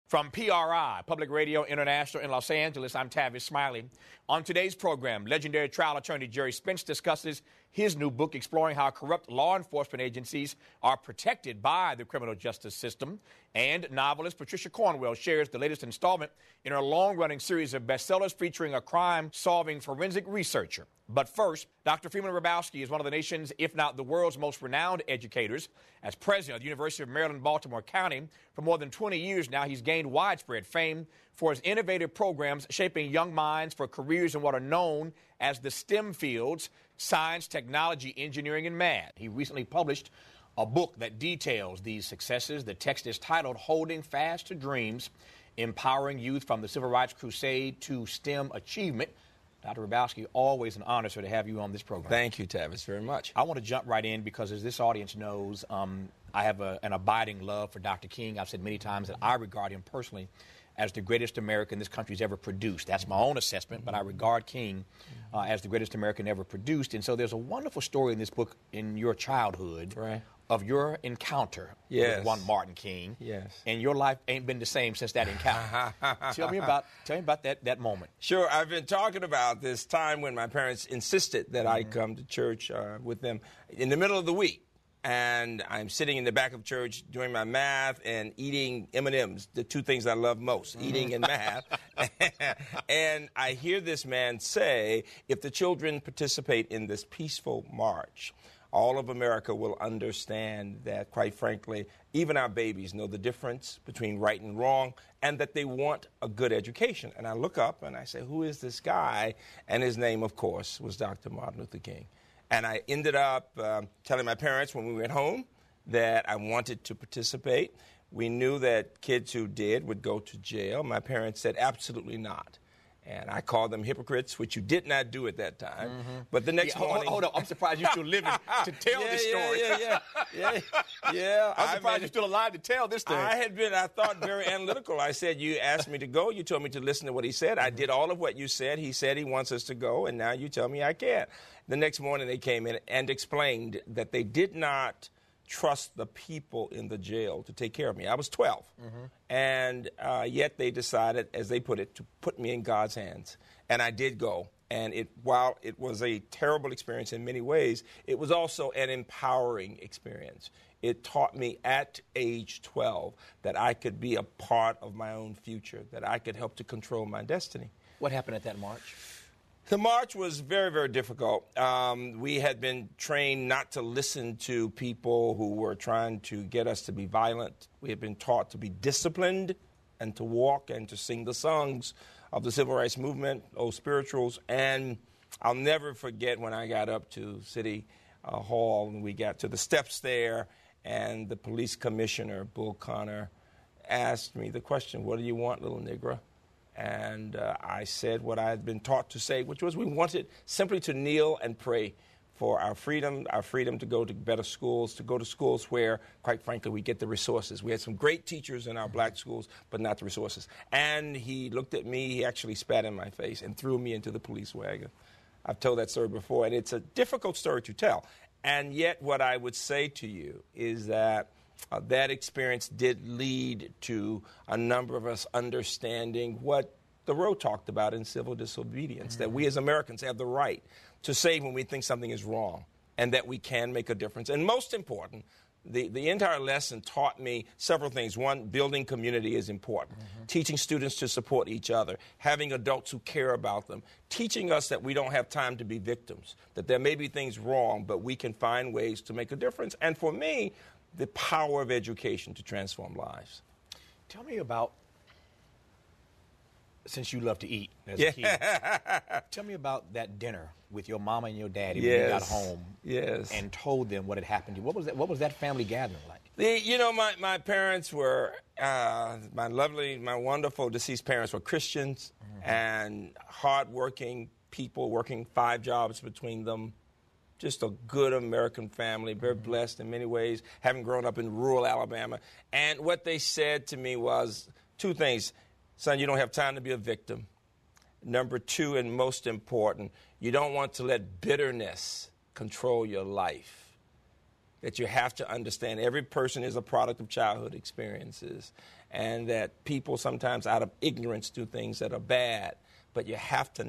From PRI, Public Radio International in Los Angeles, I'm Tavis Smiley. On today's program, legendary trial attorney Gerry Spence discusses his new book exploring how corrupt law enforcement agencies are protected by the criminal justice system. And novelist Patricia Cornwell shares the latest installment in her long-running series of bestsellers featuring a crime-solving forensic researcher. But first, Dr. Freeman Hrabowski is one of the nation's, if not the world's, most renowned educators. As president of the University of Maryland, Baltimore County, for more than 20 years now, he's gained widespread fame for his innovative programs shaping young minds for careers in what are known as the STEM fields: science, technology, engineering, and math. He recently published a book that details these successes. The text is titled Holding Fast to Dreams, Empowering Youth from the Civil Rights Crusade to STEM Achievement. Dr. Hrabowski, always an honor, sir, to have you on this program. Thank you, Tavis, very much. I want to jump right in because, as this audience knows, I have an abiding love for Dr. King. I've said many times that I regard him personally as the greatest American this country's ever produced. That's my own assessment, but I regard King as the greatest American ever produced. And so there's a wonderful story in this book in your childhood, right, of your encounter with one Martin King. Yes. And your life ain't been the same since that encounter. Tell me about that moment. Sure. I've been talking about this time when my parents insisted that I come to church with them in the middle of the week. And I'm sitting in the back of church doing my math and eating M&Ms, the two things I love most, eating and math. And I hear this man say, if the children participate in this peaceful march, all of America will understand that, quite frankly, even our babies know the difference between right and wrong and that they want a good education. And I look up and I say, who is this guy? And his name, of course, was Dr. Martin Luther King. And I ended up telling my parents when we went home that I wanted to participate. We knew that kids who did would go to jail. My parents said absolutely not. And I called them hypocrites, which you did not do at that time. But the next morning... Hold on. I'm surprised you're still living to tell this story. Yeah. I'm surprised you're still alive to tell this thing. I thought, very analytical. I said, you asked me to go. You told me to listen to what he said. I did all of what you said. He said he wants us to go, and now you tell me I can't. The next morning they came in and explained that they did not trust the people in the jail to take care of me. I was 12. And yet they decided, as they put it, to put me in God's hands. And I did go. And while it was a terrible experience in many ways, it was also an empowering experience. It taught me at age 12 that I could be a part of my own future, that I could help to control my destiny. What happened at that march? The march was very, very difficult. We had been trained not to listen to people who were trying to get us to be violent. We had been taught to be disciplined and to walk and to sing the songs of the civil rights movement, old spirituals. And I'll never forget when I got up to City Hall and we got to the steps there and the police commissioner, Bull Connor, asked me the question, "What do you want, little nigger?" And I said what I had been taught to say, which was we wanted simply to kneel and pray for our freedom to go to better schools, to go to schools where, quite frankly, we get the resources. We had some great teachers in our black schools, but not the resources. And he looked at me, he actually spat in my face and threw me into the police wagon. I've told that story before, and it's a difficult story to tell. And yet what I would say to you is that that experience did lead to a number of us understanding what Thoreau talked about in civil disobedience, that we as Americans have the right to say when we think something is wrong and that we can make a difference. And most important, the entire lesson taught me several things. One, building community is important. Teaching students to support each other, having adults who care about them, teaching us that we don't have time to be victims, that there may be things wrong, but we can find ways to make a difference. And for me, the power of education to transform lives. Tell me about, since you love to eat as a kid, tell me about that dinner with your mama and your daddy when you got home and told them what had happened to you. What was that family gathering like? My parents were, my wonderful deceased parents were Christians and hardworking people working 5 jobs between them. Just a good American family, very blessed in many ways, having grown up in rural Alabama. And what they said to me was 2 things. Son, you don't have time to be a victim. Number 2, and most important, you don't want to let bitterness control your life. that you have to understand every person is a product of childhood experiences, and that people sometimes out of ignorance do things that are bad. But you have to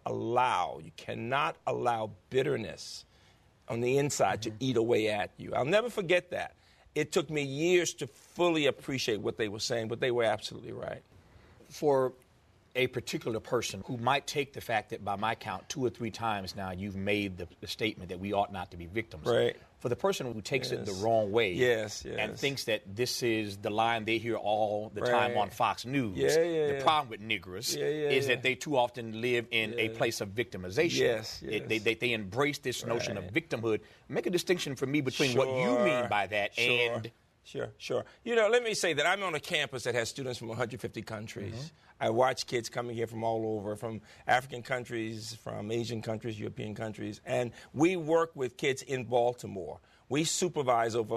you cannot allow bitterness on the inside to eat away at you. I'll never forget that. It took me years to fully appreciate what they were saying, but they were absolutely right. For a particular person who might take the fact that by my count 2 or 3 times now you've made the statement that we ought not to be victims. Right. For the person who takes it the wrong way and thinks that this is the line they hear all the time on Fox News, the problem with Negroes is that they too often live in a place of victimization. They embrace this notion of victimhood. Make a distinction for me between what you mean by that and... Sure. You know, let me say that I'm on a campus that has students from 150 countries. I watch kids coming here from all over, from African countries, from Asian countries, European countries, and we work with kids in Baltimore. We supervise over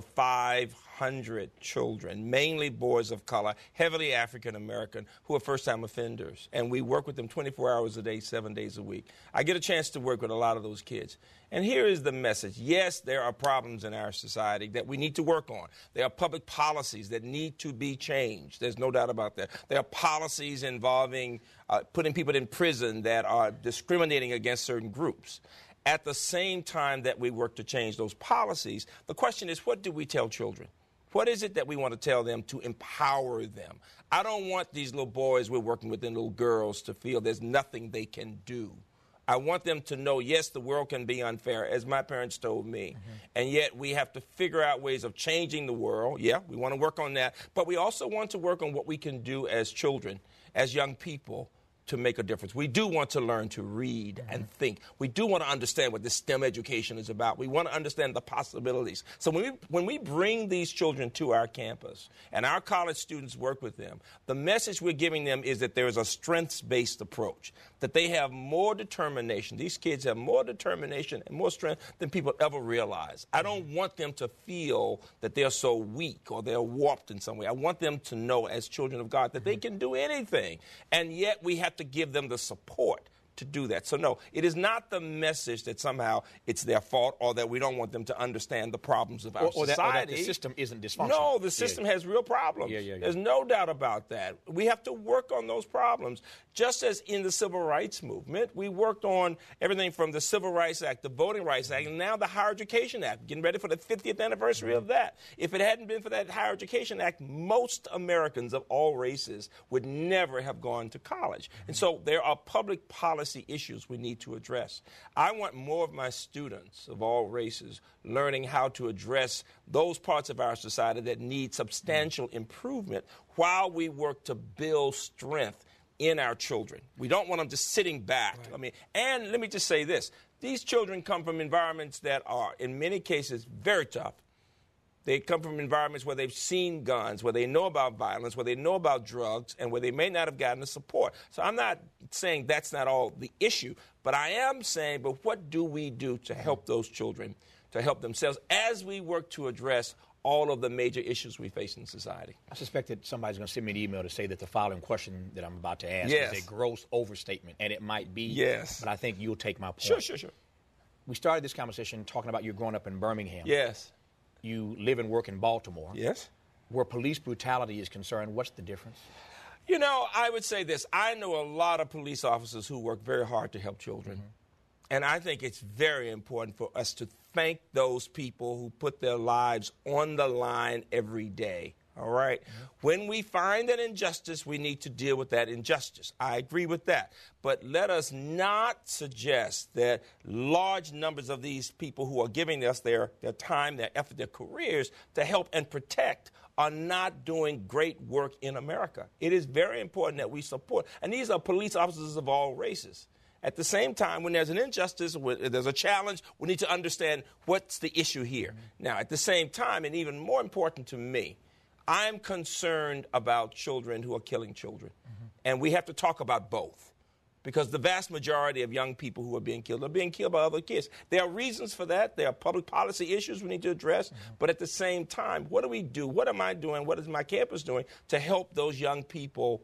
500 children, mainly boys of color, heavily African American, who are first-time offenders. And we work with them 24 hours a day, 7 days a week. I get a chance to work with a lot of those kids. And here is the message. Yes, there are problems in our society that we need to work on. There are public policies that need to be changed. There's no doubt about that. There are policies involving putting people in prison that are discriminating against certain groups. At the same time that we work to change those policies, the question is, what do we tell children? What is it that we want to tell them to empower them? I don't want these little boys we're working with and little girls to feel there's nothing they can do. I want them to know, yes, the world can be unfair, as my parents told me. And yet we have to figure out ways of changing the world. Yeah, we want to work on that. But we also want to work on what we can do as children, as young people, to make a difference. We do want to learn to read and think. We do want to understand what this STEM education is about. We want to understand the possibilities. So when we bring these children to our campus and our college students work with them, the message we're giving them is that there is a strengths-based approach, that they have more determination. These kids have more determination and more strength than people ever realize. I don't want them to feel that they're so weak or they're warped in some way. I want them to know as children of God that they can do anything. And yet we have to give them the support to do that. So no, it is not the message that somehow it's their fault or that we don't want them to understand the problems of our society. Or that the system isn't dysfunctional. No, the system has real problems. There's no doubt about that. We have to work on those problems. Just as in the Civil Rights Movement, we worked on everything from the Civil Rights Act, the Voting Rights Act, and now the Higher Education Act, getting ready for the 50th anniversary of that. If it hadn't been for that Higher Education Act, most Americans of all races would never have gone to college. And so there are public policy issues we need to address. I want more of my students of all races learning how to address those parts of our society that need substantial improvement while we work to build strength in our children. We don't want them just sitting back. And let me just say this. These children come from environments that are, in many cases, very tough. They come from environments where they've seen guns, where they know about violence, where they know about drugs, and where they may not have gotten the support. So I'm not saying that's not all the issue, but I am saying, but what do we do to help those children, to help themselves, as we work to address all of the major issues we face in society? I suspect that somebody's going to send me an email to say that the following question that I'm about to ask is a gross overstatement, and it might be, but I think you'll take my point. Sure. We started this conversation talking about you growing up in Birmingham. Yes. You live and work in Baltimore. Yes. Where police brutality is concerned, what's the difference? You know, I would say this. I know a lot of police officers who work very hard to help children. And I think it's very important for us to thank those people who put their lives on the line every day. All right? When we find an injustice, we need to deal with that injustice. I agree with that. But let us not suggest that large numbers of these people who are giving us their time, their effort, their careers to help and protect are not doing great work in America. It is very important that we support. And these are police officers of all races. At the same time, when there's an injustice, when there's a challenge, we need to understand what's the issue here. Now, at the same time, and even more important to me, I'm concerned about children who are killing children. And we have to talk about both. Because the vast majority of young people who are being killed by other kids. There are reasons for that. There are public policy issues we need to address. But at the same time, what do we do? What am I doing? What is my campus doing to help those young people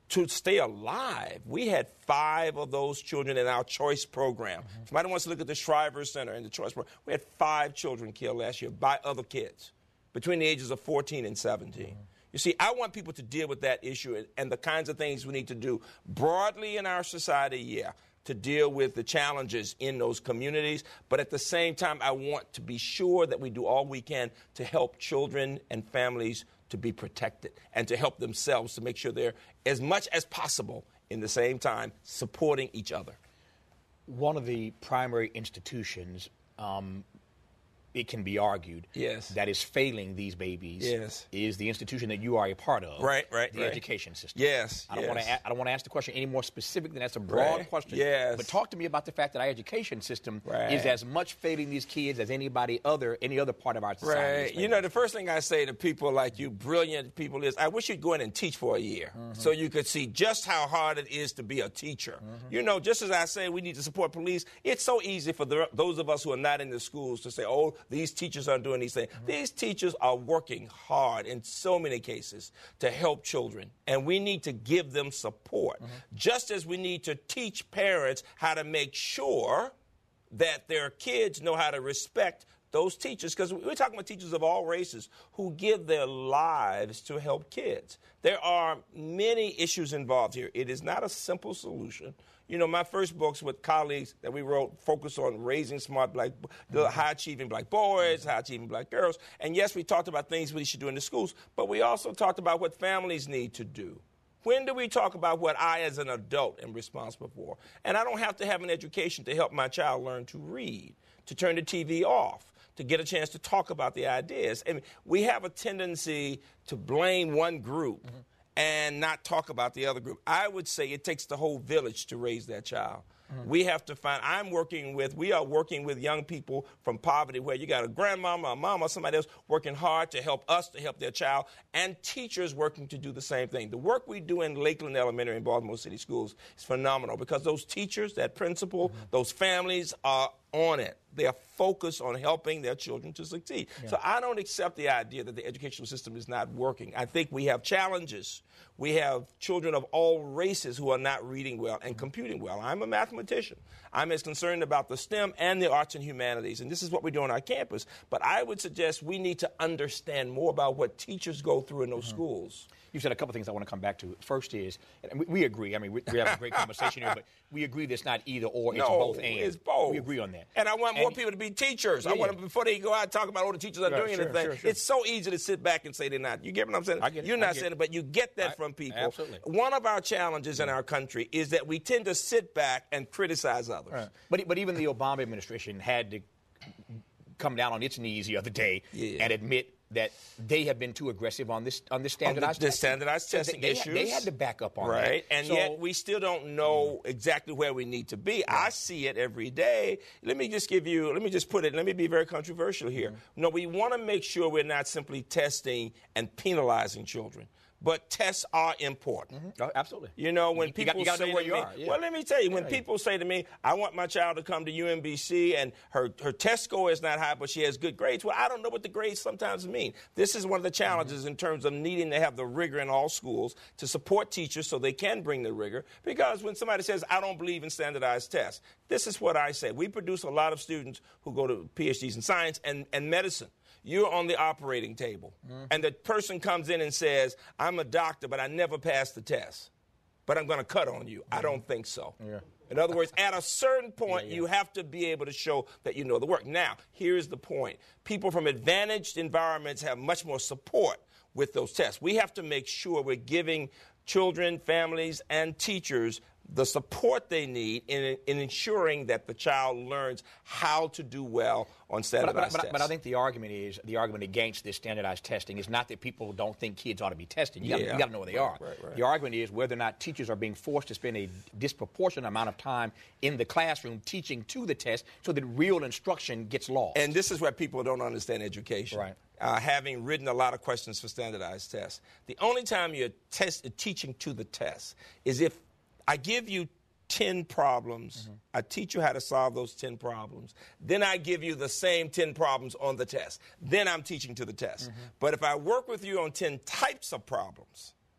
to stay alive. We had 5 of those children in our choice program. If somebody wants to look at the Shriver Center and the choice program, we had 5 children killed last year by other kids between the ages of 14 and 17. You see, I want people to deal with that issue and the kinds of things we need to do broadly in our society, to deal with the challenges in those communities. But at the same time, I want to be sure that we do all we can to help children and families to be protected and to help themselves to make sure they're, as much as possible, in the same time, supporting each other. One of the primary institutions, it can be argued, that is failing these babies is the institution that you are a part of, the education system. I don't want to ask the question any more specific than that's a broad question. But talk to me about the fact that our education system is as much failing these kids as any other part of our society. You know, the first thing I say to people like you, brilliant people, is I wish you'd go in and teach for a year so you could see just how hard it is to be a teacher. You know, just as I say we need to support police, it's so easy for those of us who are not in the schools to say, oh, these teachers aren't doing these things. These teachers are working hard in so many cases to help children, and we need to give them support, just as we need to teach parents how to make sure that their kids know how to respect those teachers, because we're talking about teachers of all races who give their lives to help kids. There are many issues involved here. It is not a simple solution. You know, my first books with colleagues that we wrote focused on raising smart high-achieving black boys, high-achieving black girls. And yes, we talked about things we should do in the schools, but we also talked about what families need to do. When do we talk about what I, as an adult, am responsible for? And I don't have to have an education to help my child learn to read, to turn the TV off, to get a chance to talk about the ideas. And we have a tendency to blame one group and not talk about the other group. I would say it takes the whole village to raise that child. We have to find, we are working with young people from poverty where you got a grandmama, a mama, somebody else working hard to help us to help their child, and teachers working to do the same thing. The work we do in Lakeland Elementary and Baltimore City Schools is phenomenal because those teachers, that principal, those families are on it. They are focused on helping their children to succeed. So I don't accept the idea that the educational system is not working. I think we have challenges. We have children of all races who are not reading well and computing well. I'm a mathematician. I'm as concerned about the STEM and the arts and humanities, and this is what we do on our campus. But I would suggest we need to understand more about what teachers go through in those schools. You said a couple things I want to come back to. First is, and we agree. I mean, we have a great conversation here, but we agree that it's not either or, it's both and. It's both. We agree on that. And I want more people to be teachers. I want them, before they go out and talk about, the teachers aren't doing anything. Sure. It's so easy to sit back and say they're not. You get what I'm saying? You're not saying it, but you get that from people. Absolutely. One of our challenges in our country is that we tend to sit back and criticize others. But even the Obama administration had to come down on its knees the other day and admit that they have been too aggressive on this standardized testing. The standardized testing issues. They had to back up on that. Right, and yet we still don't know exactly where we need to be. I see it every day. Let me be very controversial here. No, we want to make sure we're not simply testing and penalizing children. But tests are important. Oh, absolutely. You know, when people you gotta say know where to you me, are. well, let me tell you, when people say to me, I want my child to come to UMBC and her test score is not high, but she has good grades. Well, I don't know what the grades sometimes mean. This is one of the challenges in terms of needing to have the rigor in all schools to support teachers so they can bring the rigor. Because when somebody says, I don't believe in standardized tests, this is what I say. We produce a lot of students who go to PhDs in science and medicine. You're on the operating table, and the person comes in and says, I'm a doctor, but I never passed the test, but I'm going to cut on you. I don't think so. In other words, at a certain point, you have to be able to show that you know the work. Now, here's the point. People from advantaged environments have much more support with those tests. We have to make sure we're giving children, families, and teachers the support they need in ensuring that the child learns how to do well on standardized tests. But I think the argument against this standardized testing is not that people don't think kids ought to be tested. You got to know where they are. Right. The argument is whether or not teachers are being forced to spend a disproportionate amount of time in the classroom teaching to the test so that real instruction gets lost. And this is where people don't understand education. Right. Having written a lot of questions for standardized tests, the only time you're teaching to the test is if I give you 10 problems, I teach you how to solve those 10 problems, then I give you the same 10 problems on the test. Then I'm teaching to the test. But if I work with you on 10 types of problems,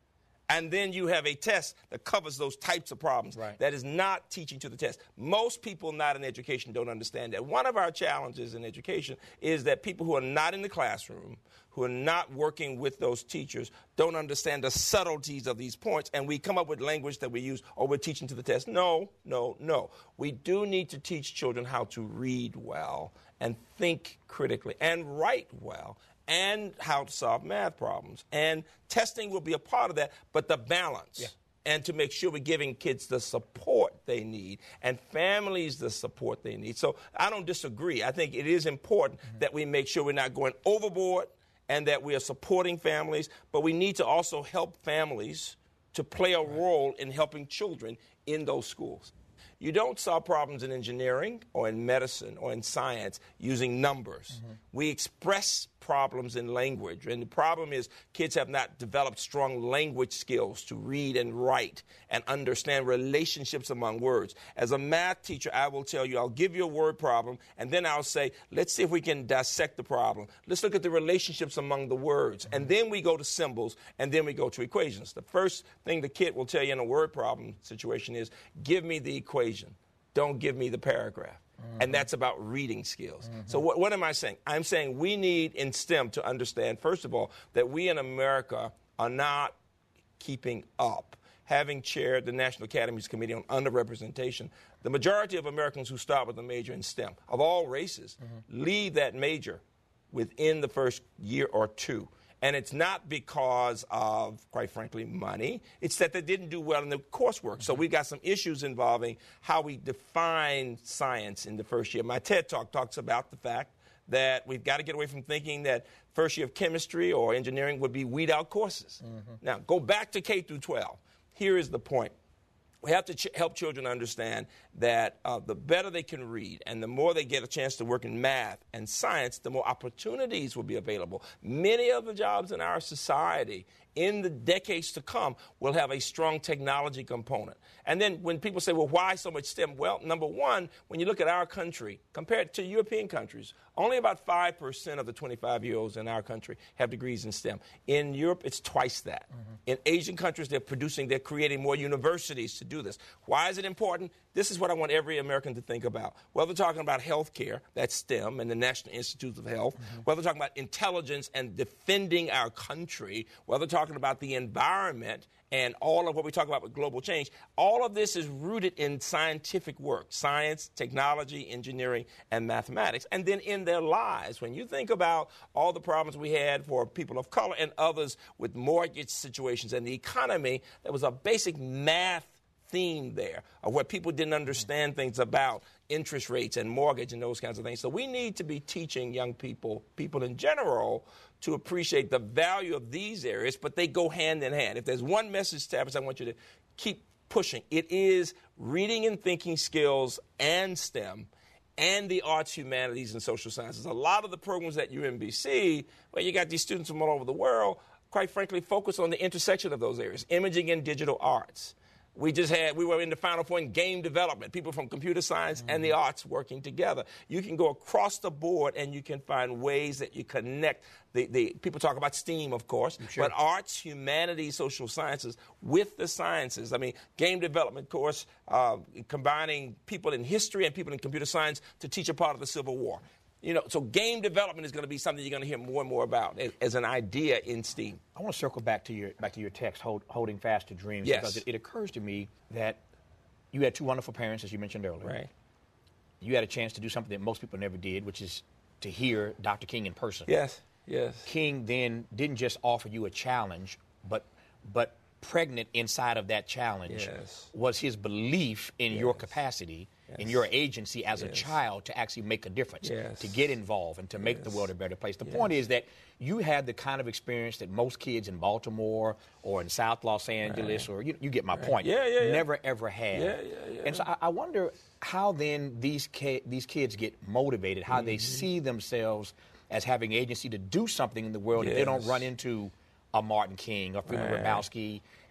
And then you have a test that covers those types of problems. Right. That is not teaching to the test. Most people not in education don't understand that. One of our challenges in education is that people who are not in the classroom, who are not working with those teachers, don't understand the subtleties of these points, and we come up with language that we use, or we're teaching to the test. No, no, no. We do need to teach children how to read well and think critically and write well, and how to solve math problems. And testing will be a part of that, but the balance. Yeah. And to make sure we're giving kids the support they need and families the support they need. So I don't disagree. I think it is important that we make sure we're not going overboard and that we are supporting families, but we need to also help families to play a role in helping children in those schools. You don't solve problems in engineering or in medicine or in science using numbers. We express problems in language. And the problem is kids have not developed strong language skills to read and write and understand relationships among words. As a math teacher, I will tell you, I'll give you a word problem, and then I'll say, let's see if we can dissect the problem. Let's look at the relationships among the words. And then we go to symbols, and then we go to equations. The first thing the kid will tell you in a word problem situation is, give me the equation. Don't give me the paragraph. And that's about reading skills. So what am I saying? I'm saying we need in STEM to understand, first of all, that we in America are not keeping up. Having chaired the National Academies Committee on Underrepresentation, the majority of Americans who start with a major in STEM, of all races, leave that major within the first year or two. And it's not because of, quite frankly, money. It's that they didn't do well in the coursework. So we've got some issues involving how we define science in the first year. My TED Talk talks about the fact that we've got to get away from thinking that first year of chemistry or engineering would be weed out courses. Now, go back to K through 12. Here is the point. We have to help children understand that the better they can read and the more they get a chance to work in math and science, the more opportunities will be available. Many of the jobs in our society in the decades to come will have a strong technology component. And then when people say, well, why so much STEM? Well, number one, when you look at our country, compared to European countries, only about 5% of the 25-year-olds in our country have degrees in STEM. In Europe, it's twice that. In Asian countries, they're creating more universities to do this. Why is it important? This is what I want every American to think about. Whether they're talking about health care, that's STEM and the National Institutes of Health, whether they're talking about intelligence and defending our country, whether they're talking about the environment and all of what we talk about with global change, all of this is rooted in scientific work, science, technology, engineering, and mathematics. And then in their lives, when you think about all the problems we had for people of color and others with mortgage situations and the economy, there was a basic math theme there of where people didn't understand things about interest rates and mortgage and those kinds of things. So we need to be teaching young people in general, to appreciate the value of these areas, but they go hand in hand. If there's one message, Tavis, I want you to keep pushing. It is reading and thinking skills and STEM and the arts, humanities, and social sciences. A lot of the programs at UMBC, where you got these students from all over the world, quite frankly, focus on the intersection of those areas, imaging and digital arts. We were in the Final Four in game development, people from computer science and the arts working together. You can go across the board and you can find ways that you connect. People talk about STEAM, of course, but arts, humanities, social sciences with the sciences. I mean, game development course, combining people in history and people in computer science to teach a part of the Civil War. You know, so game development is going to be something you're going to hear more and more about as an idea in STEAM. I want to circle back to your text, Holding Fast to Dreams, yes. because it occurs to me that you had two wonderful parents, as you mentioned earlier. Right. You had a chance to do something that most people never did, which is to hear Dr. King in person. Yes, yes. King then didn't just offer you a challenge, but pregnant inside of that challenge was his belief in your capacity, in your agency as a child to actually make a difference, to get involved and to make the world a better place. The point is that you had the kind of experience that most kids in Baltimore or in South Los Angeles, or you get my point, never ever had. And so I wonder how then these kids get motivated, how they see themselves as having agency to do something in the world if they don't run into a Martin King or Freeman Hrabowski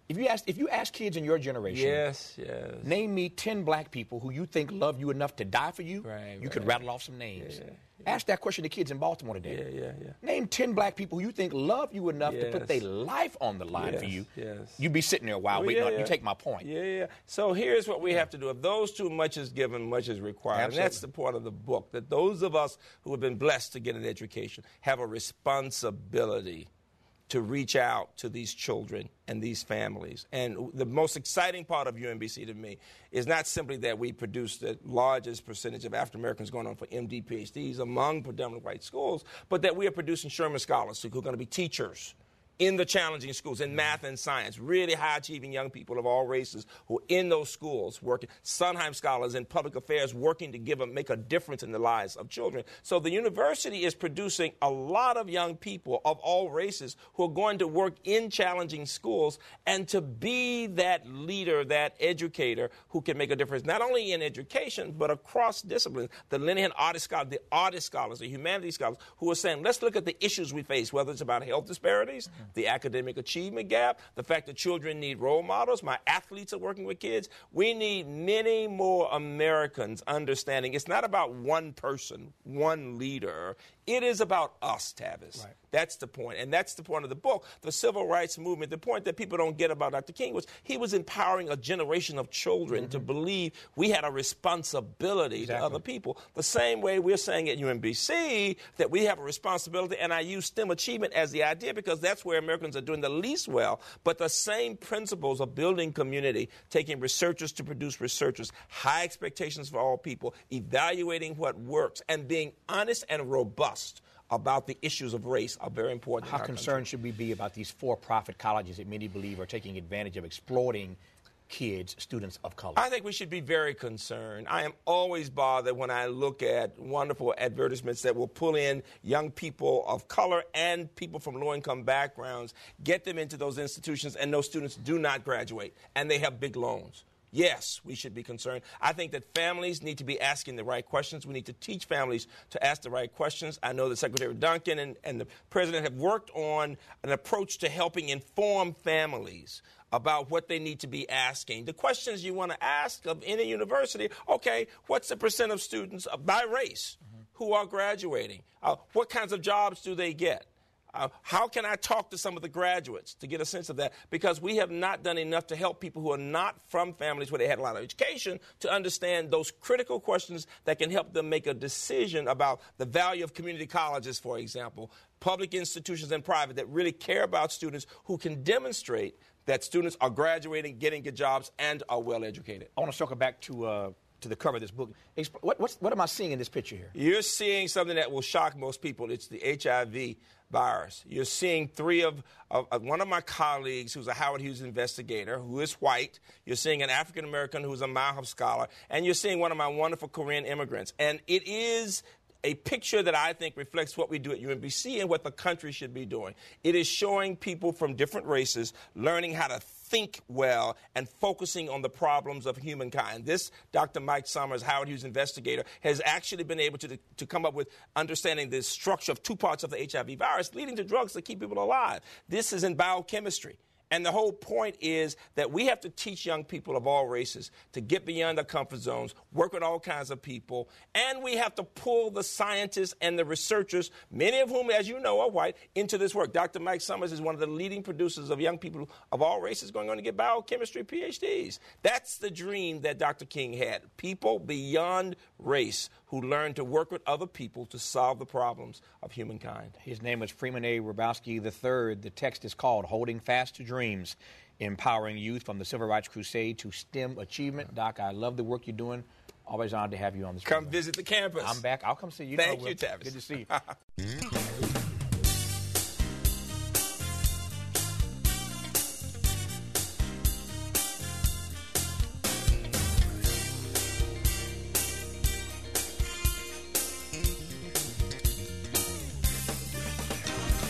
If you ask kids in your generation, Yes. name me 10 black people who you think love you enough to die for you, you could rattle off some names. Ask that question to kids in Baltimore today. Name 10 black people who you think love you enough to put their life on the line for you. You'd be sitting there a while waiting on. You take my point. So here's what we have to do. If those two, much is given, much is required. Absolutely. And that's the point of the book, that those of us who have been blessed to get an education have a responsibility to reach out to these children and these families. And the most exciting part of UMBC to me is not simply that we produce the largest percentage of African Americans going on for MD, PhDs among predominantly white schools, but that we are producing Sherman scholars who are going to be teachers in the challenging schools, in math and science, really high-achieving young people of all races who are in those schools working, Sondheim scholars in public affairs working to make a difference in the lives of children. So the university is producing a lot of young people of all races who are going to work in challenging schools and to be that leader, that educator who can make a difference, not only in education, but across disciplines. The Linehan artist scholars, the humanities scholars, who are saying, let's look at the issues we face, whether it's about health disparities, the academic achievement gap, the fact that children need role models. My athletes are working with kids. We need many more Americans understanding it's not about one person, one leader. It is about us, Tavis. Right. That's the point. And that's the point of the book, the civil rights movement. The point that people don't get about Dr. King was he was empowering a generation of children to believe we had a responsibility to other people. The same way we're saying at UMBC that we have a responsibility, and I use STEM achievement as the idea because that's where Americans are doing the least well. But the same principles of building community, taking researchers to produce researchers, high expectations for all people, evaluating what works, and being honest and robust about the issues of race are very important. How concerned should we be about these for-profit colleges that many believe are taking advantage of exploiting kids, students of color? I think we should be very concerned. I am always bothered when I look at wonderful advertisements that will pull in young people of color and people from low-income backgrounds, get them into those institutions, and those students do not graduate, and they have big loans. Yes, we should be concerned. I think that families need to be asking the right questions. We need to teach families to ask the right questions. I know that Secretary Duncan and the President have worked on an approach to helping inform families about what they need to be asking. The questions you want to ask of any university, okay, what's the percent of students by race who are graduating? What kinds of jobs do they get? How can I talk to some of the graduates to get a sense of that? Because we have not done enough to help people who are not from families where they had a lot of education to understand those critical questions that can help them make a decision about the value of community colleges, for example, public institutions and private that really care about students who can demonstrate that students are graduating, getting good jobs, and are well educated. I want to circle back to the cover of this book. What am I seeing in this picture here? You're seeing something that will shock most people. It's the HIV virus. You're seeing three of one of my colleagues who's a Howard Hughes investigator who is white. You're seeing an African-American who's a Malheur scholar. And you're seeing one of my wonderful Korean immigrants. And it is a picture that I think reflects what we do at UMBC and what the country should be doing. It is showing people from different races learning how to think well and focusing on the problems of humankind. This Dr. Mike Summers, Howard Hughes investigator, has actually been able to come up with understanding the structure of two parts of the HIV virus leading to drugs that keep people alive. This is in biochemistry. And the whole point is that we have to teach young people of all races to get beyond their comfort zones, work with all kinds of people, and we have to pull the scientists and the researchers, many of whom, as you know, are white, into this work. Dr. Mike Summers is one of the leading producers of young people of all races going on to get biochemistry PhDs. That's the dream that Dr. King had. People beyond race who learn to work with other people to solve the problems of humankind. His name was Freeman A. Hrabowski III. The text is called Holding Fast to Dreams, Empowering Youth from the Civil Rights Crusade to STEM Achievement. Doc, I love the work you're doing. Always honored to have you on this program. Come visit the campus. I'm back. I'll come see you. Thank you, Tavis. Good to see you.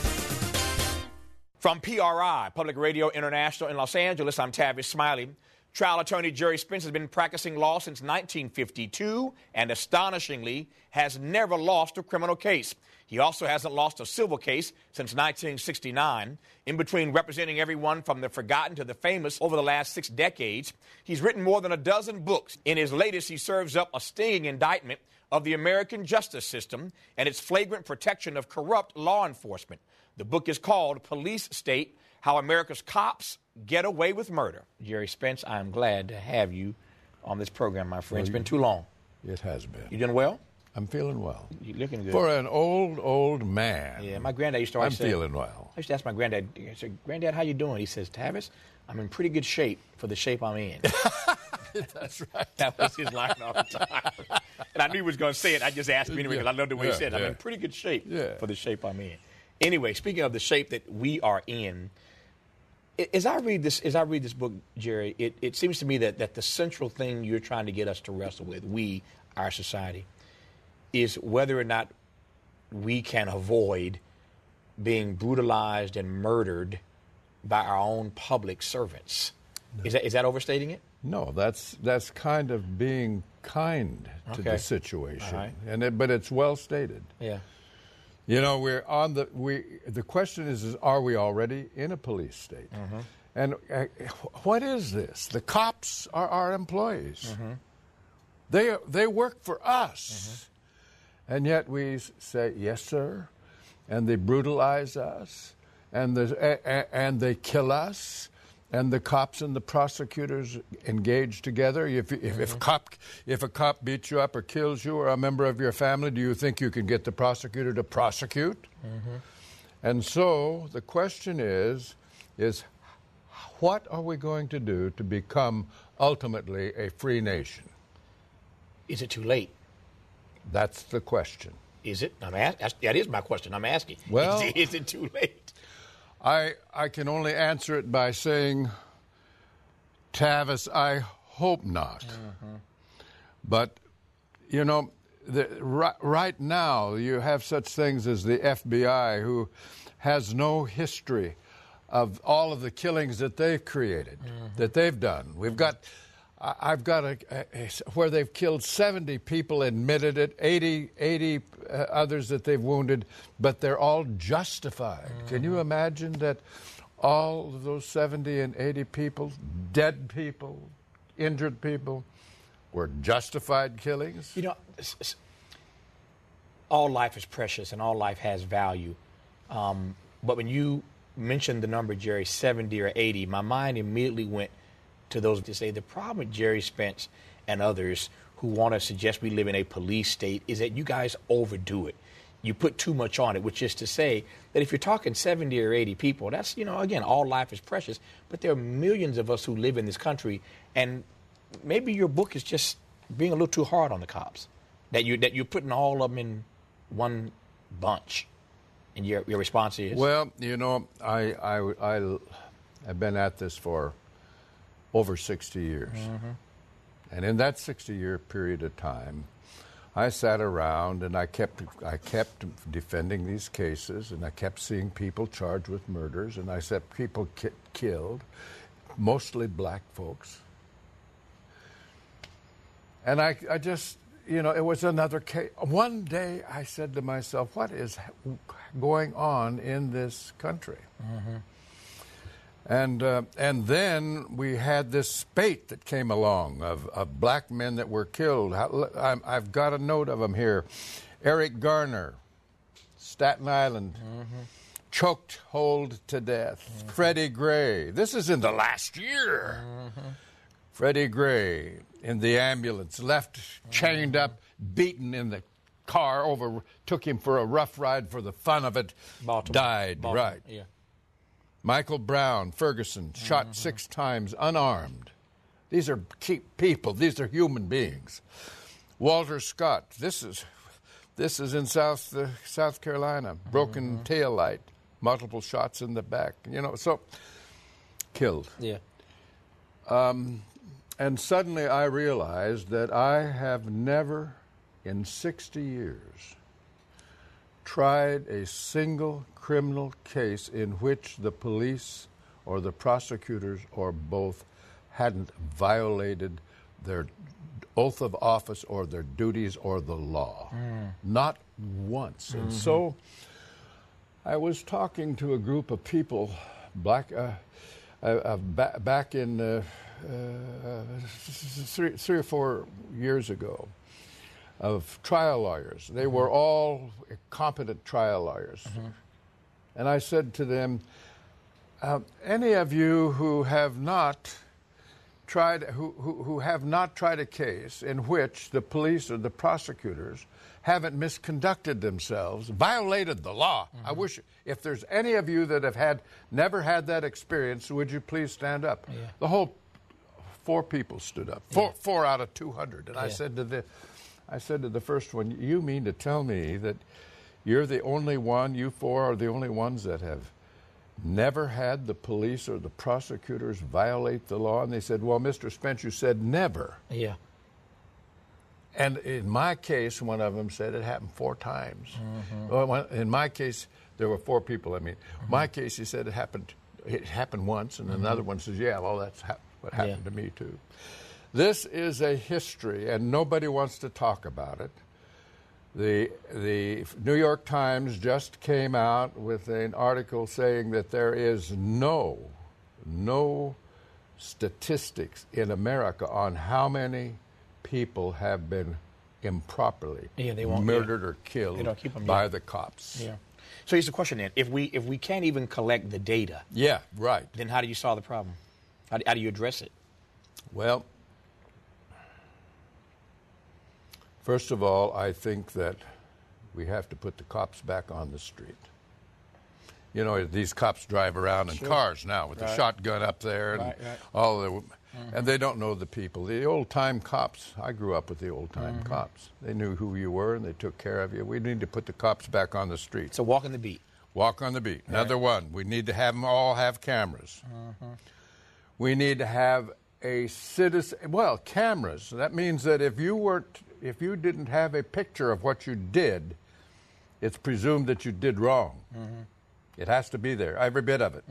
From PRI, Public Radio International in Los Angeles, I'm Tavis Smiley. Trial attorney Jerry Spence has been practicing law since 1952 and astonishingly has never lost a criminal case. He also hasn't lost a civil case since 1969. In between representing everyone from the forgotten to the famous over the last 6 decades, he's written more than a dozen books. In his latest, he serves up a stinging indictment of the American justice system and its flagrant protection of corrupt law enforcement. The book is called Police State: How America's Cops Get Away with Murder. Jerry Spence, I'm glad to have you on this program, my friend. It's been too long. It has been. You doing well? I'm feeling well. You're looking good. For an old man. Yeah, my granddad used to always say, feeling well. I used to ask my granddad, I said, Granddad, how you doing? He says, Tavis, I'm in pretty good shape for the shape I'm in. That's right. That was his line all the time. And I knew he was going to say it. I just asked him anyway because I loved the way he said it. I'm in pretty good shape for the shape I'm in. Anyway, speaking of the shape that we are in, as I read this book, Jerry, it seems to me that the central thing you're trying to get us to wrestle with, our society, is whether or not we can avoid being brutalized and murdered by our own public servants. No. Is that overstating it? No, that's kind of being kind to the situation, but it's well stated. Yeah. You know, the question is are we already in a police state? Mm-hmm. And what is this? The cops are our employees. Mm-hmm. They work for us. Mm-hmm. And yet we say, yes, sir, and they brutalize us, and they kill us, and the cops and the prosecutors engage together. If a cop beats you up or kills you or a member of your family, do you think you can get the prosecutor to prosecute? Mm-hmm. And so the question is what are we going to do to become ultimately a free nation? Is it too late? That's the question. Is it? That is my question. I'm asking. Well, is it too late? I can only answer it by saying, Tavis, I hope not. Mm-hmm. But, you know, right now you have such things as the FBI, who has no history of all of the killings that they've created, that they've done. I've got where they've killed 70 people, admitted it, 80 others that they've wounded, but they're all justified. Can you imagine that all of those 70 and 80 people, dead people, injured people, were justified killings? You know, all life is precious and all life has value. But when you mentioned the number, Jerry, 70 or 80, my mind immediately went to those to say the problem with Jerry Spence and others who want to suggest we live in a police state is that you guys overdo it. You put too much on it, which is to say that if you're talking 70 or 80 people, that's, you know, again, all life is precious, but there are millions of us who live in this country, and maybe your book is just being a little too hard on the cops, that you're putting all of them in one bunch. And your response is? Well, you know, I've been at this for over 60 years. Mm-hmm. And in that 60-year period of time, I sat around and I kept defending these cases, and I kept seeing people charged with murders, and I said people killed, mostly black folks. And I just, you know, it was another case. One day I said to myself, what is going on in this country? Mm-hmm. And then we had this spate that came along of black men that were killed. I've got a note of them here. Eric Garner, Staten Island, choked hold to death. Freddie Gray. This is in the last year. Freddie Gray in the ambulance, left chained up, beaten in the car, took him for a rough ride for the fun of it, died. Right. Yeah. Michael Brown, Ferguson, shot 6 times, unarmed. These are people. These are human beings. Walter Scott, this is in South Carolina. Broken tail light, multiple shots in the back. You know, so killed. Yeah. And suddenly I realized that I have never, in 60 years, tried a single criminal case in which the police or the prosecutors or both hadn't violated their oath of office or their duties or the law. Not once. And so I was talking to a group of people back in 3 or 4 years ago, of trial lawyers. They were all competent trial lawyers. And I said to them, any of you who have not tried a case in which the police or the prosecutors haven't misconducted themselves, violated the law. I wish, if there's any of you that have never had that experience, would you please stand up? Yeah. The whole 4 people stood up. Four out of 200. And I said to the first one, you mean to tell me that you're the only one, you 4 are the only ones that have never had the police or the prosecutors violate the law? And they said, well, Mr. Spence, you said never. Yeah. And in my case, one of them said it happened 4 times. Well, in my case, there were 4 people. I mean, my case, he said it happened once, and another one says, yeah, well, that's what happened to me too. This is a history, and nobody wants to talk about it. The New York Times just came out with an article saying that there is no statistics in America on how many people have been improperly murdered or killed by the cops. Yeah. So here's the question then: if we can't even collect the data, then how do you solve the problem? How do you address it? Well, first of all, I think that we have to put the cops back on the street. You know, these cops drive around in cars now with the shotgun up there and all the, and they don't know the people. The old-time cops, I grew up with the old-time cops. They knew who you were and they took care of you. We need to put the cops back on the street. So walk on the beat. Walk on the beat. Another one. We need to have them all have cameras. We need to have a citizen, well, cameras. That means that if you didn't have a picture of what you did, it's presumed that you did wrong. It has to be there, every bit of it.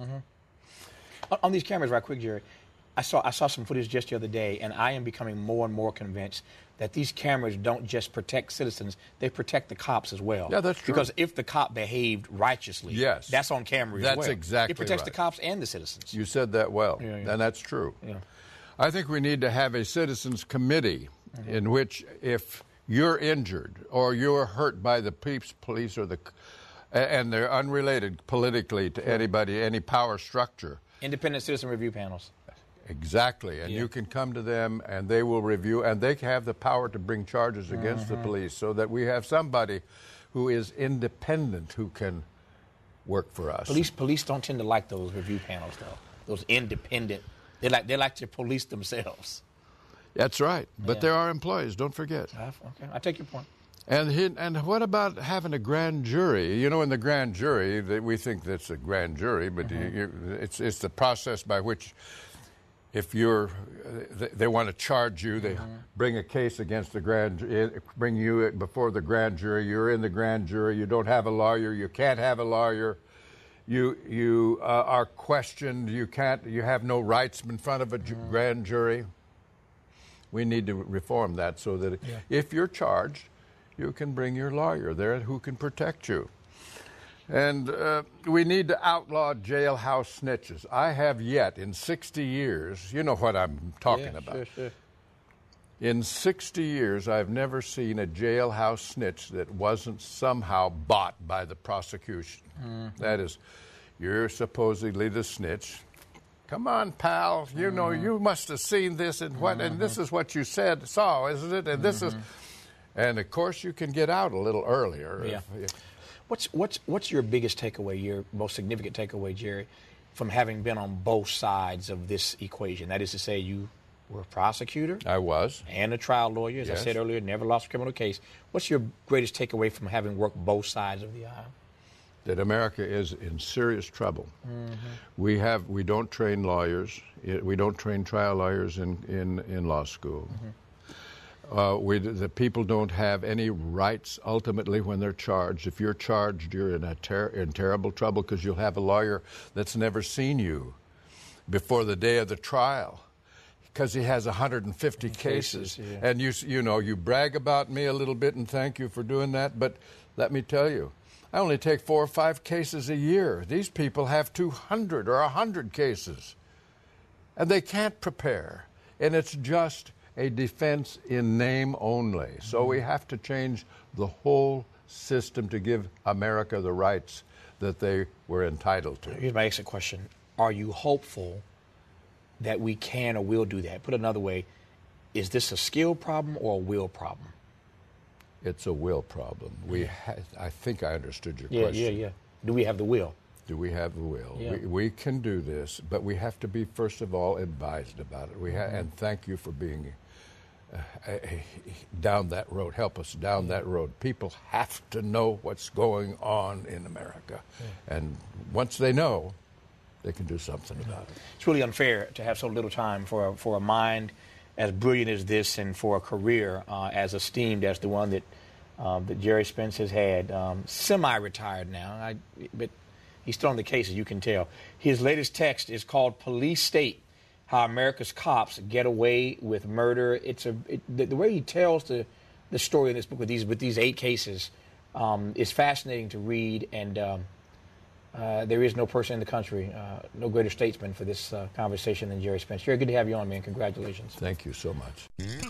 On these cameras, right quick, Jerry, I saw some footage just the other day, and I am becoming more and more convinced that these cameras don't just protect citizens, they protect the cops as well. Yeah, that's true. Because if the cop behaved righteously, that's on camera as well. That's exactly It protects right. the cops and the citizens. You said that well, and that's true. Yeah. I think we need to have a citizens committee in which if you're injured or you're hurt by the police or and they're unrelated politically to anybody, any power structure. Independent citizen review panels. Exactly, and you can come to them and they will review, and they have the power to bring charges against the police so that we have somebody who is independent who can work for us. Police don't tend to like those review panels, though. Those independent, they like to police themselves. That's right, but there are employees, don't forget. Okay, I take your point. And what about having a grand jury? You know, in the grand jury, we think that's a grand jury, but it's the process by which, if they want to charge you, they bring a case against bring you before the grand jury. You're in the grand jury. You don't have a lawyer. You can't have a lawyer. You are questioned. You have no rights in front of a grand jury. We need to reform that so that if you're charged, you can bring your lawyer there who can protect you. And we need to outlaw jailhouse snitches. I have yet, in 60 years, you know what I'm talking about. Sure. In 60 years, I've never seen a jailhouse snitch that wasn't somehow bought by the prosecution. That is, you're supposedly the snitch. Come on, pal. You know, you must have seen this and and this is what you saw, isn't it? And this is... And, of course, you can get out a little earlier. Yeah. What's your biggest takeaway, your most significant takeaway, Jerry, from having been on both sides of this equation? That is to say, you were a prosecutor. I was. And a trial lawyer. As I said earlier, never lost a criminal case. What's your greatest takeaway from having worked both sides of the aisle? That America is in serious trouble. We don't train lawyers. We don't train trial lawyers in law school. The people don't have any rights ultimately when they're charged. If you're charged, you're in terrible trouble because you'll have a lawyer that's never seen you before the day of the trial. because he has 150 cases. yeah. And you brag about me a little bit, and thank you for doing that. But let me tell you, I only take 4 or 5 cases a year. These people have 200 or 100 cases, and they can't prepare. And it's just a defense in name only. So we have to change the whole system to give America the rights that they were entitled to. Here's my exit question. Are you hopeful that we can or will do that? Put another way, is this a skill problem or a will problem? It's a will problem. I think I understood your question. Yeah. Do we have the will? Do we have the will? Yeah. We can do this, but we have to be, first of all, advised about it. And thank you for being down that road. Help us down that road. People have to know what's going on in America. And once they know, they can do something about it. It's really unfair to have so little time for a mind as brilliant as this and for a career as esteemed as the one that Gerry Spence has had. Semi-retired now, but he's still on the case, as you can tell. His latest text is called Police State: How America's Cops Get Away with Murder. The way he tells the story in this book with these 8 cases is fascinating to read, and there is no person in the country, no greater statesman for this conversation than Gerry Spence. Gerry, good to have you on, man. Congratulations. Thank you so much.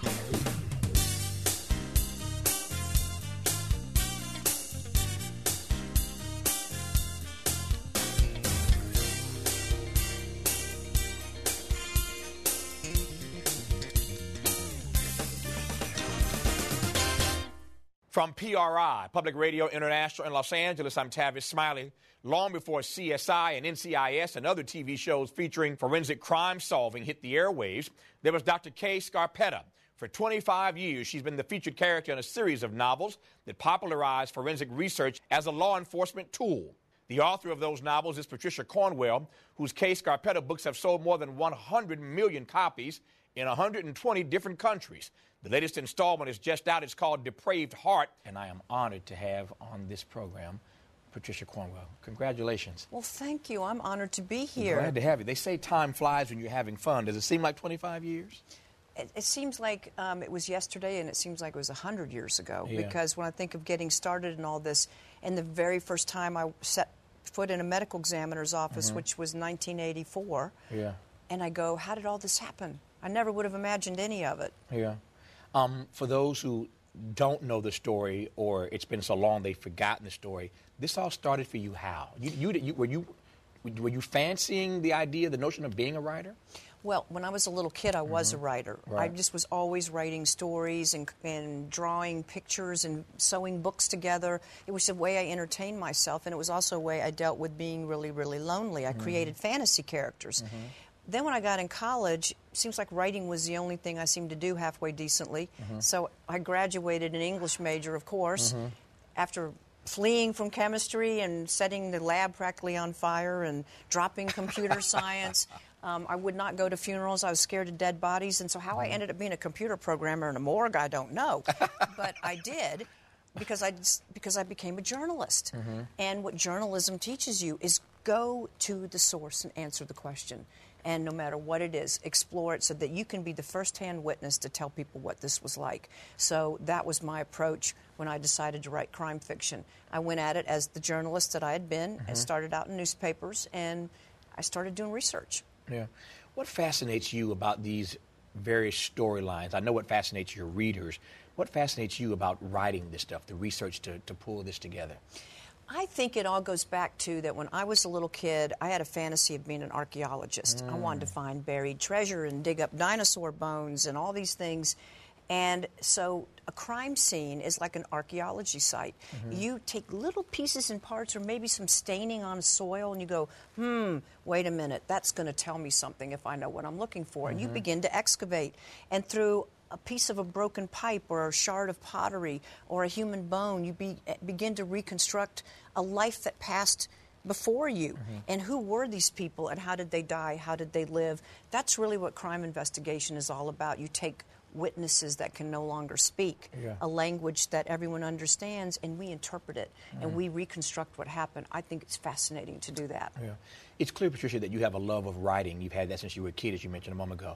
From PRI, Public Radio International in Los Angeles, I'm Tavis Smiley. Long before CSI and NCIS and other TV shows featuring forensic crime solving hit the airwaves, there was Dr. Kay Scarpetta. For 25 years, she's been the featured character in a series of novels that popularized forensic research as a law enforcement tool. The author of those novels is Patricia Cornwell, whose Kay Scarpetta books have sold more than 100 million copies in 120 different countries. The latest installment is just out. It's called Depraved Heart, and I am honored to have on this program Patricia Cornwell. Congratulations. Well, thank you. I'm honored to be here. I'm glad to have you. They say time flies when you're having fun. Does it seem like 25 years? It seems like it was yesterday, and it seems like it was 100 years ago. Yeah. Because when I think of getting started in all this, and the very first time I set foot in a medical examiner's office, which was 1984, and I go, how did all this happen? I never would have imagined any of it. Yeah. For those who don't know the story, or it's been so long they've forgotten the story, this all started for you how? Were you fancying the idea, the notion of being a writer? Well, when I was a little kid, I was a writer. Right. I just was always writing stories and drawing pictures and sewing books together. It was the way I entertained myself, and it was also a way I dealt with being really, really lonely. I created fantasy characters. Then when I got in college, it seems like writing was the only thing I seemed to do halfway decently. So I graduated an English major, of course, after fleeing from chemistry and setting the lab practically on fire and dropping computer science. I would not go to funerals. I was scared of dead bodies. And so how I ended up being a computer programmer in a morgue, I don't know. But I did because I became a journalist. And what journalism teaches you is go to the source and answer the question. And no matter what it is, explore it so that you can be the first-hand witness to tell people what this was like. So that was my approach when I decided to write crime fiction. I went at it as the journalist that I had been and started out in newspapers, and I started doing research. Yeah. What fascinates you about these various storylines? I know what fascinates your readers. What fascinates you about writing this stuff, the research to pull this together? I think it all goes back to that when I was a little kid, I had a fantasy of being an archaeologist. I wanted to find buried treasure and dig up dinosaur bones and all these things. And so a crime scene is like an archaeology site. You take little pieces and parts or maybe some staining on soil and you go, wait a minute, that's going to tell me something if I know what I'm looking for. And you begin to excavate. And through a piece of a broken pipe or a shard of pottery or a human bone, you begin to reconstruct a life that passed before you. And who were these people and how did they die? How did they live? That's really what crime investigation is all about. You take witnesses that can no longer speak, a language that everyone understands, and we interpret it, and we reconstruct what happened. I think it's fascinating to do that. Yeah. It's clear, Patricia, that you have a love of writing. You've had that since you were a kid, as you mentioned a moment ago.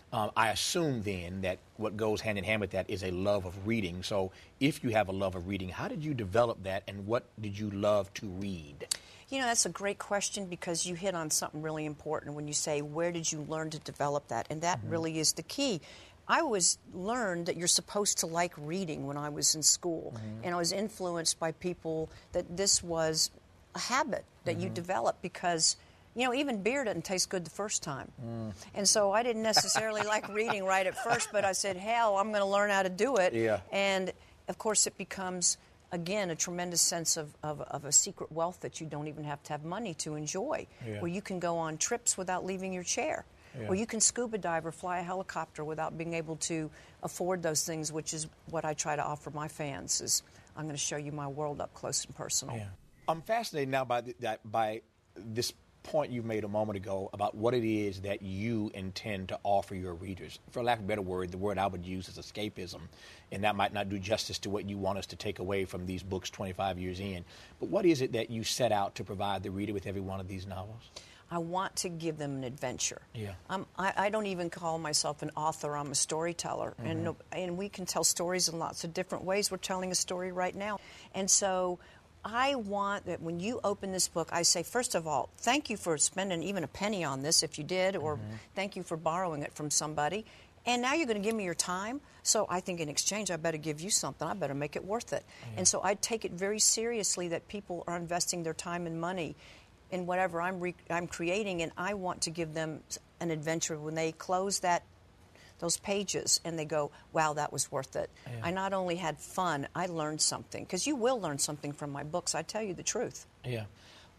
I assume then that what goes hand in hand with that is a love of reading. So if you have a love of reading, how did you develop that, and what did you love to read? You know, that's a great question, because you hit on something really important when you say, where did you learn to develop that? And that really is the key. I learned that you're supposed to like reading when I was in school, and I was influenced by people that this was a habit that you develop, because, you know, even beer doesn't taste good the first time. And so I didn't necessarily like reading right at first, but I said, hell, I'm going to learn how to do it. Yeah. And, of course, it becomes, again, a tremendous sense of a secret wealth that you don't even have to have money to enjoy, where you can go on trips without leaving your chair. Or you can scuba dive or fly a helicopter without being able to afford those things, which is what I try to offer my fans, is I'm going to show you my world up close and personal. Yeah. I'm fascinated now by this point you made a moment ago about what it is that you intend to offer your readers. For lack of a better word, the word I would use is escapism, and that might not do justice to what you want us to take away from these books 25 years in. But what is it that you set out to provide the reader with every one of these novels? I want to give them an adventure. Yeah. I don't even call myself an author. I'm a storyteller. And we can tell stories in lots of different ways. We're telling a story right now. And so I want that when you open this book, I say, first of all, thank you for spending even a penny on this, if you did, or thank you for borrowing it from somebody. And now you're going to give me your time. So I think in exchange, I better give you something. I better make it worth it. And so I take it very seriously that people are investing their time and money in whatever I'm creating, and I want to give them an adventure when they close those pages and they go, wow, that was worth it. I not only had fun, I learned something, because you will learn something from my books. I tell you the truth. Yeah.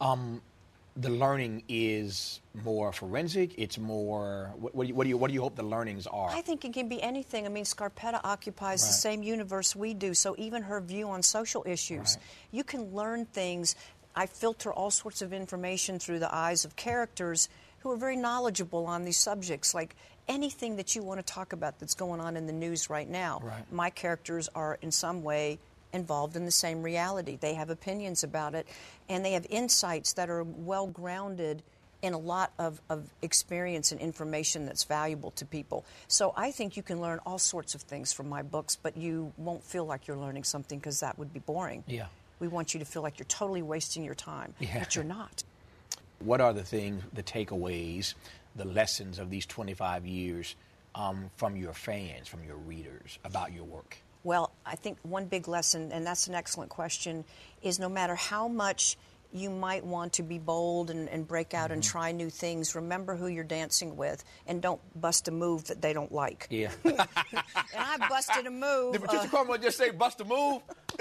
The learning is more forensic. It's more. What do you hope the learnings are? I think it can be anything. I mean, Scarpetta occupies the same universe we do, so even her view on social issues, you can learn things. I filter all sorts of information through the eyes of characters who are very knowledgeable on these subjects, like anything that you want to talk about that's going on in the news right now. My characters are in some way involved in the same reality. They have opinions about it, and they have insights that are well grounded in a lot of experience and information that's valuable to people. So I think you can learn all sorts of things from my books, but you won't feel like you're learning something, because that would be boring. Yeah. We want you to feel like you're totally wasting your time, but you're not. What are the things, the takeaways, the lessons of these 25 years from your fans, from your readers, about your work? Well, I think one big lesson, and that's an excellent question, is no matter how much you might want to be bold and break out and try new things, remember who you're dancing with, and don't bust a move that they don't like. Yeah. And I busted a move. Did Patricia Cornwell just say bust a move?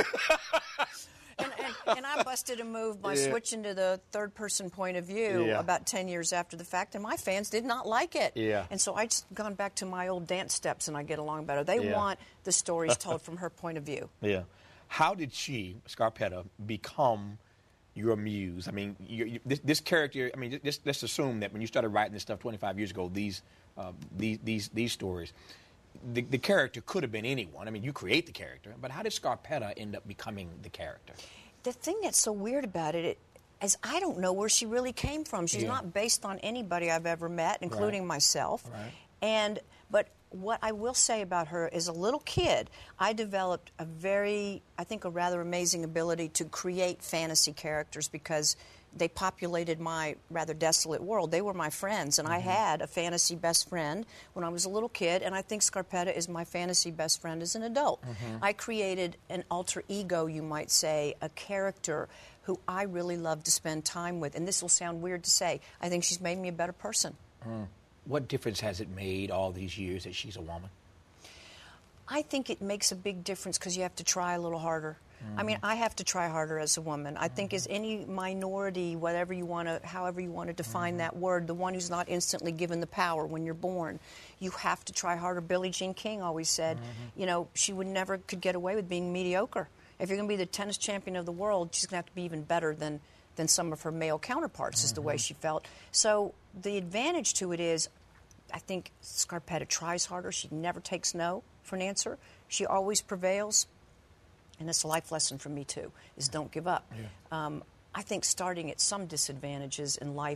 And I busted a move by switching to the third-person point of view about 10 years after the fact, and my fans did not like it. And so I just gone back to my old dance steps, and I get along better. They want the stories told from her point of view. How did she, Scarpetta, become your muse? I mean, this character. I mean, let's assume that when you started writing this stuff 25 years ago, these stories. The character could have been anyone. I mean, you create the character, but how did Scarpetta end up becoming the character? The thing that's so weird about it is I don't know where she really came from. She's not based on anybody I've ever met, including myself. But what I will say about her is, a little kid, I developed a rather amazing ability to create fantasy characters, because they populated my rather desolate world. They were my friends, and I had a fantasy best friend when I was a little kid, and I think Scarpetta is my fantasy best friend as an adult. I created an alter ego, you might say, a character who I really love to spend time with. And this will sound weird to say, I think she's made me a better person. What difference has it made all these years that she's a woman? I think it makes a big difference, because you have to try a little harder. I mean, I have to try harder as a woman. I think as any minority, however you want to define that word, the one who's not instantly given the power when you're born, you have to try harder. Billie Jean King always said, you know, she could get away with being mediocre. If you're going to be the tennis champion of the world, she's going to have to be even better than some of her male counterparts, is the way she felt. So the advantage to it is, I think Scarpetta tries harder. She never takes no for an answer. She always prevails. And it's a life lesson for me, too, is don't give up. I think starting at some disadvantages in life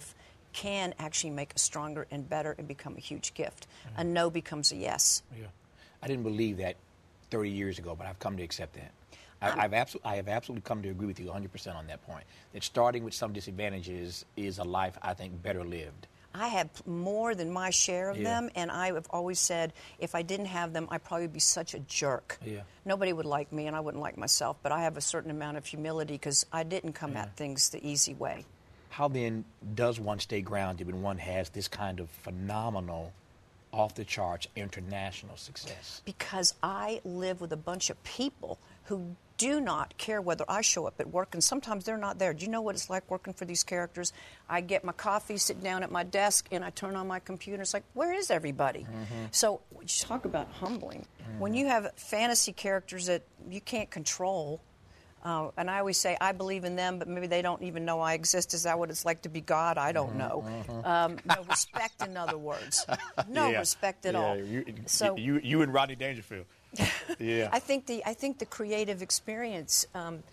can actually make us stronger and better and become a huge gift. A no becomes a yes. Yeah. I didn't believe that 30 years ago, but I've come to accept that. I have absolutely come to agree with you 100% on that point, that starting with some disadvantages is a life, I think, better lived. I have more than my share of them, and I have always said if I didn't have them, I'd probably be such a jerk. Yeah. Nobody would like me, and I wouldn't like myself, but I have a certain amount of humility because I didn't come at things the easy way. How then does one stay grounded when one has this kind of phenomenal, off-the-charts international success? Because I live with a bunch of people who do not care whether I show up at work, and sometimes they're not there. Do you know what it's like working for these characters? I get my coffee, sit down at my desk, and I turn on my computer. It's like, where is everybody? So you talk about humbling. When you have fantasy characters that you can't control, and I always say, I believe in them, but maybe they don't even know I exist. Is that what it's like to be God? I don't know. No respect, in other words. No respect at all. You and Rodney Dangerfield. Yeah. I think the creative experience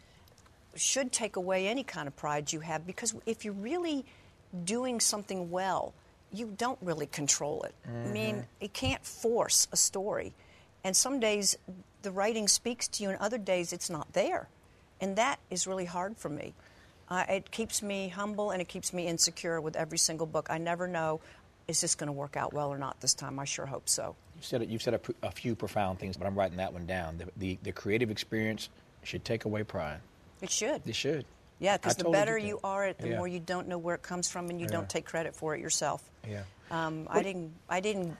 should take away any kind of pride you have, because if you're really doing something well, you don't really control it. I mean, you can't force a story. And some days the writing speaks to you, and other days it's not there. And that is really hard for me. It keeps me humble, and it keeps me insecure with every single book. I never know, is this going to work out well or not this time? I sure hope so. You've said a few profound things, but I'm writing that one down. The creative experience should take away pride. It should. It should. Yeah, because the better you are at, the more you don't know where it comes from, and you don't take credit for it yourself. Yeah. I didn't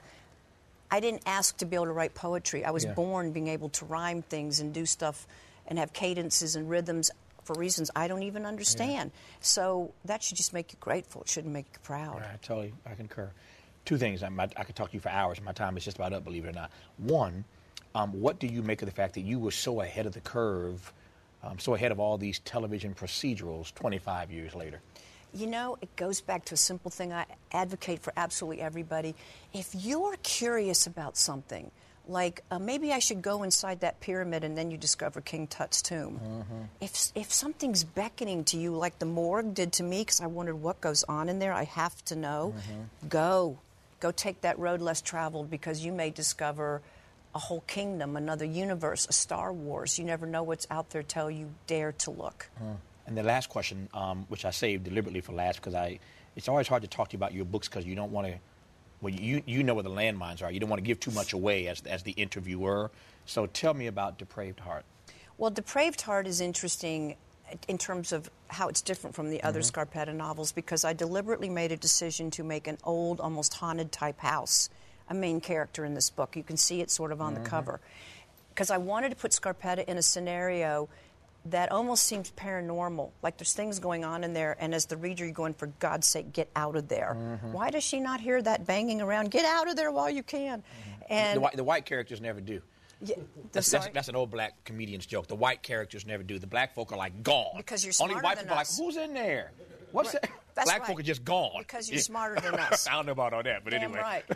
ask to be able to write poetry. I was born being able to rhyme things and do stuff and have cadences and rhythms for reasons I don't even understand. So that should just make you grateful. It shouldn't make you proud. Right, I concur. Two things. I could talk to you for hours. My time is just about up, believe it or not. One, what do you make of the fact that you were so ahead of the curve, so ahead of all these television procedurals 25 years later? You know, it goes back to a simple thing I advocate for absolutely everybody. If you're curious about something, like maybe I should go inside that pyramid, and then you discover King Tut's tomb. If something's beckoning to you, like the morgue did to me, because I wondered what goes on in there, I have to know, go take that road less traveled, because you may discover a whole kingdom, another universe, a Star Wars. You never know what's out there till you dare to look. And the last question, which I saved deliberately for last, because it's always hard to talk to you about your books because you don't want to, well, you know where the landmines are. You don't want to give too much away as the interviewer. So tell me about Depraved Heart. Well, Depraved Heart is interesting in terms of how it's different from the other Scarpetta novels, because I deliberately made a decision to make an old, almost haunted type house a main character in this book. You can see it sort of on the cover. Because I wanted to put Scarpetta in a scenario that almost seems paranormal, like there's things going on in there, and as the reader you're going, for God's sake, get out of there. Why does she not hear that banging around? Get out of there while you can. And the white characters never do. Yeah, that's an old black comedian's joke. The white characters never do. The black folk are like gone. Because you're smarter Only white than people us. are like, who's in there? What's that? That's black right. folk are just gone. Because you're smarter than us. I don't know about all that, but Damn anyway. Right.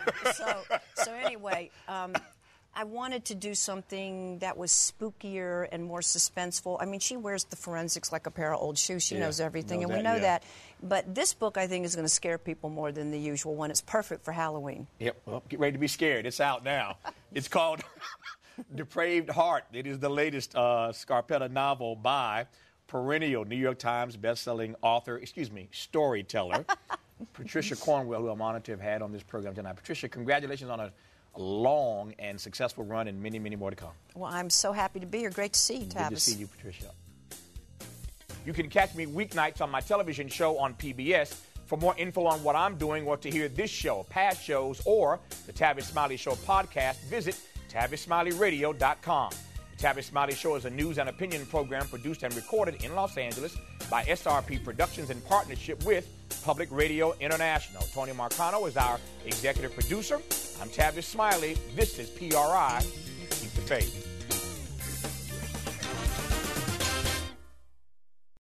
So anyway, I wanted to do something that was spookier and more suspenseful. I mean, she wears the forensics like a pair of old shoes. She knows everything, and we know that. But this book, I think, is going to scare people more than the usual one. It's perfect for Halloween. Yep. Well, get ready to be scared. It's out now. It's called Depraved Heart. It is the latest Scarpetta novel by perennial New York Times bestselling storyteller, Patricia Cornwell, who I'm honored to have had on this program tonight. Patricia, congratulations on a long and successful run, and many, many more to come. Well, I'm so happy to be here. Great to see you, Tavis. Good to see you, Patricia. You can catch me weeknights on my television show on PBS. For more info on what I'm doing, or to hear this show, past shows, or the Tavis Smiley Show podcast, visit TavisSmileyRadio.com. The Tavis Smiley Show is a news and opinion program produced and recorded in Los Angeles by SRP Productions in partnership with Public Radio International. Tony Marcano is our executive producer. I'm Tavis Smiley. This is PRI. Keep the faith.